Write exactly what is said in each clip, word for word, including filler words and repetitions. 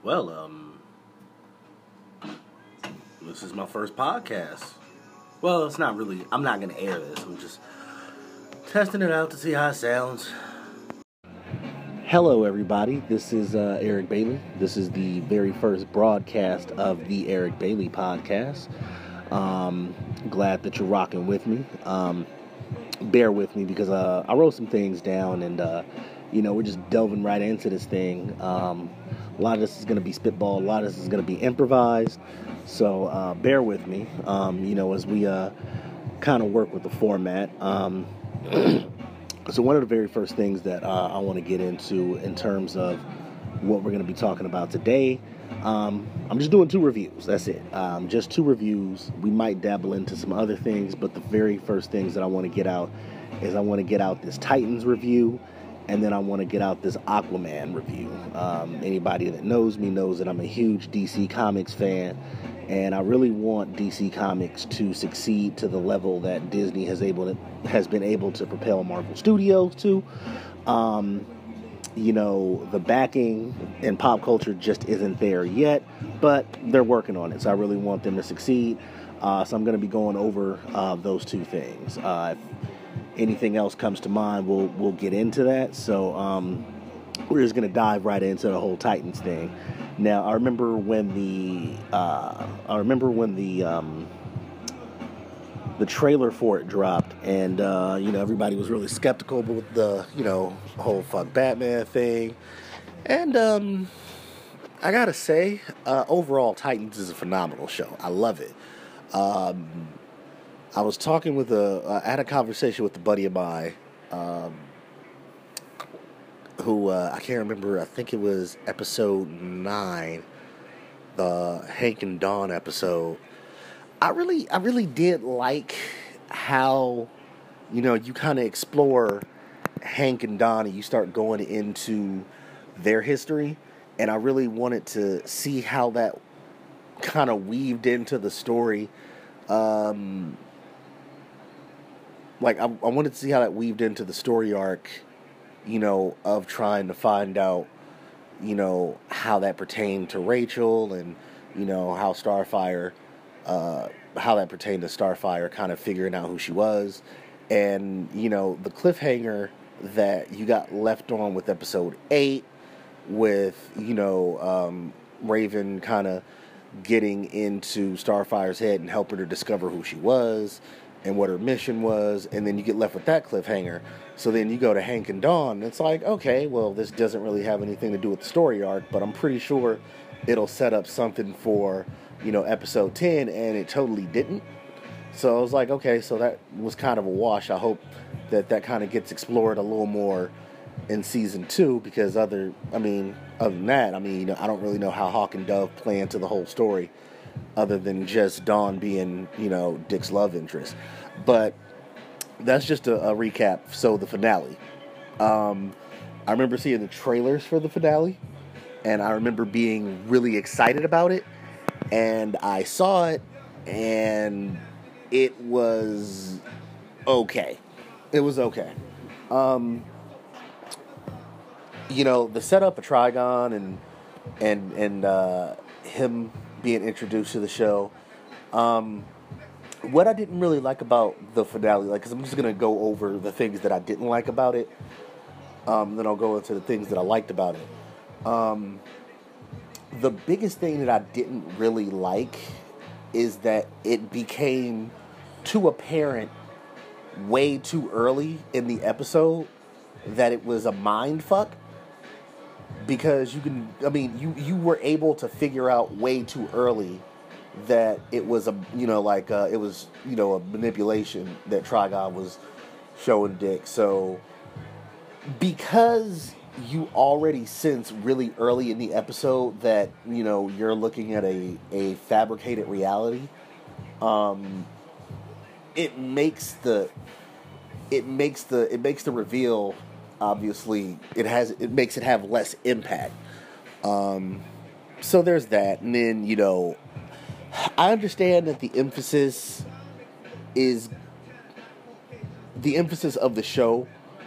Well, um, this is my first podcast. Well, it's not really, I'm not going to air this. I'm just testing it out to see how it sounds. Hello, everybody. This is uh, Eric Bailey. This is the very first broadcast of the Eric Bailey podcast. Um, glad that you're rocking with me. Um, bear with me because uh, I wrote some things down and, uh, you know, we're just delving right into this thing. Um, a lot of this is going to be spitball. A lot of this is going to be improvised. So uh, bear with me, um, you know, as we uh, kind of work with the format. Um, so one of the very first things that uh, I want to get into in terms of what we're going to be talking about today, um, I'm just doing two reviews. That's it. Um, just two reviews. We might dabble into some other things, but the very first things that I want to get out is I want to get out this Titans review. And then I want to get out this Aquaman review. Um, anybody that knows me knows that I'm a huge D C Comics fan, and I really want D C Comics to succeed to the level that Disney has able to, has been able to propel Marvel Studios to. Um, you know, the backing in pop culture just isn't there yet, but they're working on it. So I really want them to succeed. Uh, so I'm going to be going over uh, those two things. Uh, Anything else comes to mind, we'll we'll get into that. So um, we're just gonna dive right into the whole Titans thing. Now, I remember when the uh, I remember when the um, the trailer for it dropped, and uh, you know everybody was really skeptical with the you know whole fuck Batman thing. And um, I gotta say, uh, overall, Titans is a phenomenal show. I love it. Um, I was talking with a, uh, I had a conversation with a buddy of mine, um, who, uh, I can't remember, I think it was episode nine, the Hank and Dawn episode. I really, I really did like how, you know, you kind of explore Hank and Dawn and you start going into their history, and I really wanted to see how that kind of weaved into the story, um... Like, I, I wanted to see how that weaved into the story arc, you know, of trying to find out, you know, how that pertained to Rachel and, you know, how Starfire, uh, how that pertained to Starfire kind of figuring out who she was. And, you know, the cliffhanger that you got left on with episode eight with, you know, um, Raven kind of getting into Starfire's head and helping her discover who she was and what her mission was, and then you get left with that cliffhanger. So then you go to Hank and Dawn, and it's like, okay, well, this doesn't really have anything to do with the story arc, but I'm pretty sure it'll set up something for, you know, episode ten, and it totally didn't. So I was like, okay, so that was kind of a wash. I hope that that kind of gets explored a little more in season two, because other, I mean, other than that, I mean, I don't really know how Hawk and Dove play into the whole story, other than just Dawn being, you know, Dick's love interest. But that's just a, a recap. So the finale. Um, I remember seeing the trailers for the finale, and I remember being really excited about it. And I saw it, and it was okay. It was okay. Um, you know, the setup of Trigon and and and uh, him being introduced to the show. Um, what I didn't really like about the finale, like, because I'm just going to go over the things that I didn't like about it. Um, then I'll go into the things that I liked about it. Um, the biggest thing that I didn't really like is that it became too apparent way too early in the episode that it was a mind fuck. Because you can, I mean, you, you were able to figure out way too early that it was a, you know, like, uh, it was, you know, a manipulation that Trigon was showing Dick. So, because you already sense really early in the episode that, you know, you're looking at a, a fabricated reality, um, it makes the, it makes the, it makes the reveal, obviously, it has, it makes it have less impact. Um, so there's that. And then, you know, I understand that the emphasis is, the emphasis of the show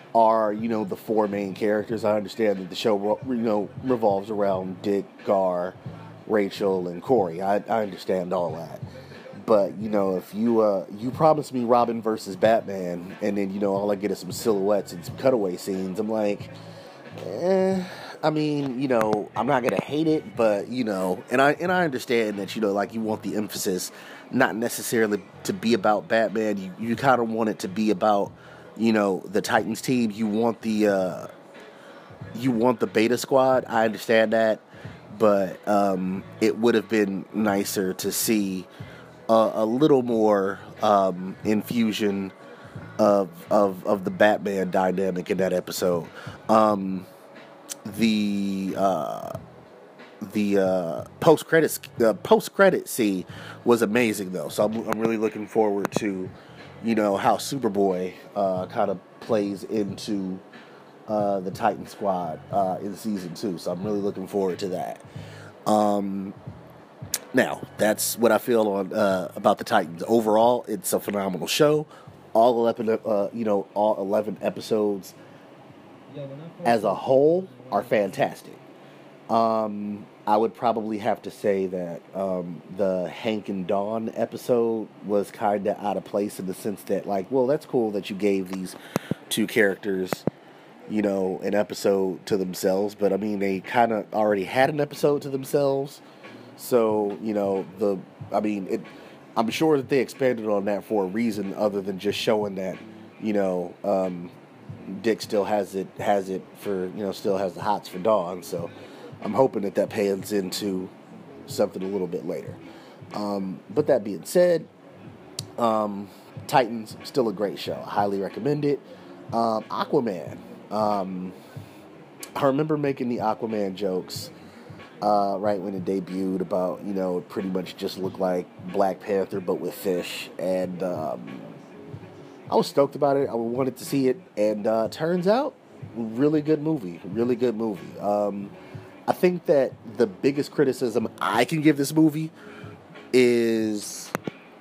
are, you know, the four main characters. I understand that the show, you know, revolves around Dick, Gar, Rachel, and Corey. I, I understand all that. But, you know, if you uh, you promised me Robin versus Batman, and then, you know, all I get is some silhouettes and some cutaway scenes, I'm like, eh. I mean, you know, I'm not gonna hate it, but, you know, and I and I understand that, you know, like, you want the emphasis not necessarily to be about Batman. You you kind of want it to be about, you know, the Titans team. You want the uh, you want the Beta Squad. I understand that, but um, it would have been nicer to see a, a little more um, infusion of of of the Batman dynamic in that episode. Um, the uh, the uh, post credits uh, post credit scene was amazing though, so I'm I'm really looking forward to, you know, how Superboy uh, kind of plays into uh, the Titan Squad uh, in season two. So I'm really looking forward to that. Um, now that's what I feel on uh, about the Titans. Overall, it's a phenomenal show. All eleven, uh, you know, all eleven episodes as a whole are fantastic. Um, I would probably have to say that um, the Hank and Dawn episode was kind of out of place in the sense that, like, well, that's cool that you gave these two characters, you know, an episode to themselves, but I mean, they kind of already had an episode to themselves. So, you know, the, I mean, it, I'm sure that they expanded on that for a reason other than just showing that, you know, um, Dick still has it, has it for, you know, still has the hots for Dawn, so I'm hoping that that pans into something a little bit later. Um, but that being said, um, Titans, still a great show. I highly recommend it. Um, Aquaman. Um, I remember making the Aquaman jokes uh, right when it debuted about, you know, it pretty much just looked like Black Panther but with fish. And um, I was stoked about it. I wanted to see it. And uh, turns out, really good movie. Really good movie. Um... I think that the biggest criticism I can give this movie is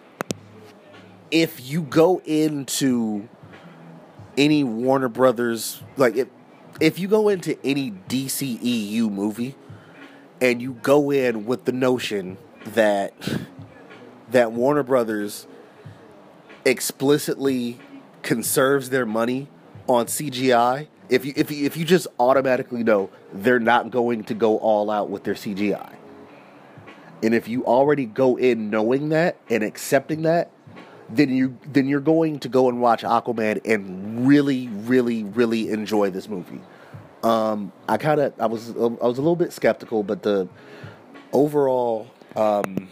if you go into any Warner Brothers, like if if you go into any D C E U movie and you go in with the notion that that Warner Brothers explicitly conserves their money on C G I, If you if you, if you just automatically know they're not going to go all out with their C G I, and if you already go in knowing that and accepting that, then you then you're going to go and watch Aquaman and really, really, really enjoy this movie. Um, I kind of I was I was a little bit skeptical, but the overall um,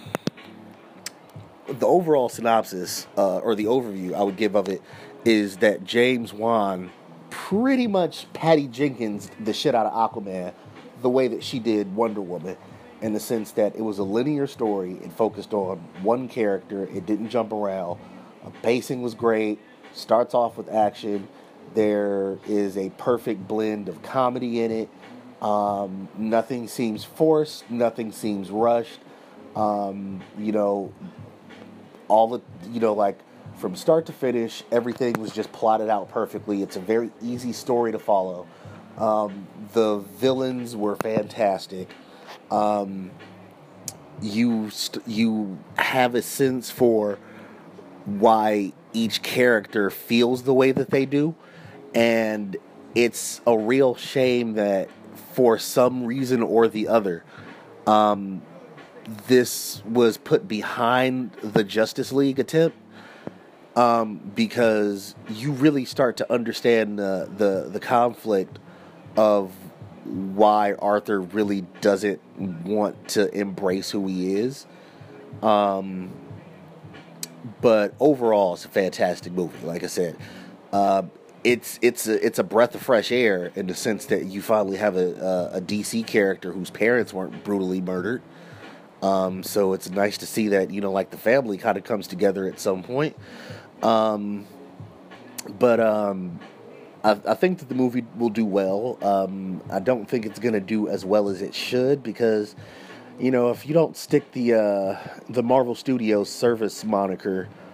the overall synopsis uh, or the overview I would give of it is that James Wan pretty much Patty Jenkins the shit out of Aquaman the way that she did Wonder Woman, in the sense that it was a linear story. It focused on one character. It didn't jump around. The pacing was great. Starts off with action. There is a perfect blend of comedy in it. Um, nothing seems forced. Nothing seems rushed. Um, you know, all the, you know, like, from start to finish, everything was just plotted out perfectly. It's a very easy story to follow. Um, the villains were fantastic. Um, you st- you have a sense for why each character feels the way that they do, and it's a real shame that for some reason or the other, um, this was put behind the Justice League attempt. Um, because you really start to understand the, the the conflict of why Arthur really doesn't want to embrace who he is. Um, but overall, it's a fantastic movie. Like I said, uh, it's it's a, it's a breath of fresh air in the sense that you finally have a, a, a D C character whose parents weren't brutally murdered. Um, so it's nice to see that, you know, like, the family kind of comes together at some point. Um, but, um, I, I think that the movie will do well. Um, I don't think it's going to do as well as it should because, you know, if you don't stick the, uh, the Marvel Studios service moniker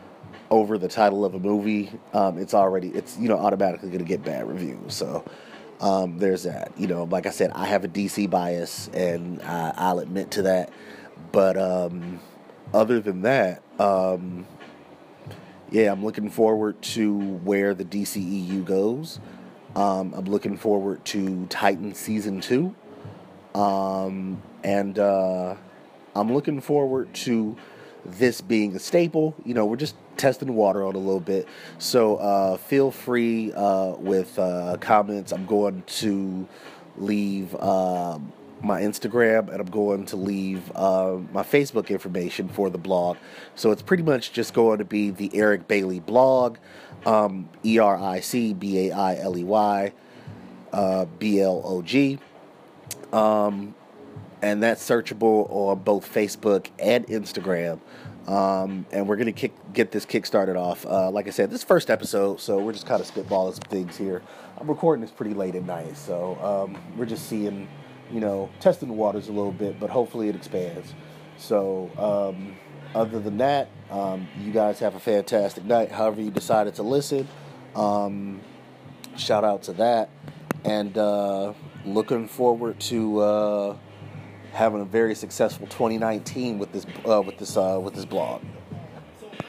over the title of a movie, um, it's already, it's, you know, automatically going to get bad reviews. So um, there's that. You know, like I said, I have a D C bias, and I, I'll admit to that. But um, other than that, um, yeah, I'm looking forward to where the D C E U goes. Um, I'm looking forward to Titans Season two. Um, and uh, I'm looking forward to this being a staple. You know, we're just testing the water on a little bit. So uh, feel free uh, with uh, comments. I'm going to leave uh, my Instagram, and I'm going to leave uh, my Facebook information for the blog. So it's pretty much just going to be the Eric Bailey blog, um, E R I C B A I L E Y uh, B L O G. Um, and that's searchable on both Facebook and Instagram. Um, and we're going to kick, get this kick started off. Uh, like I said, this is the first episode, so we're just kind of spitballing some things here. I'm recording this pretty late at night, so um, we're just seeing, you know, testing the waters a little bit, but hopefully it expands. So um, other than that, um, you guys have a fantastic night, however you decided to listen. Um, shout out to that. And uh, looking forward to uh, having a very successful twenty nineteen with this uh, with this uh, with this blog.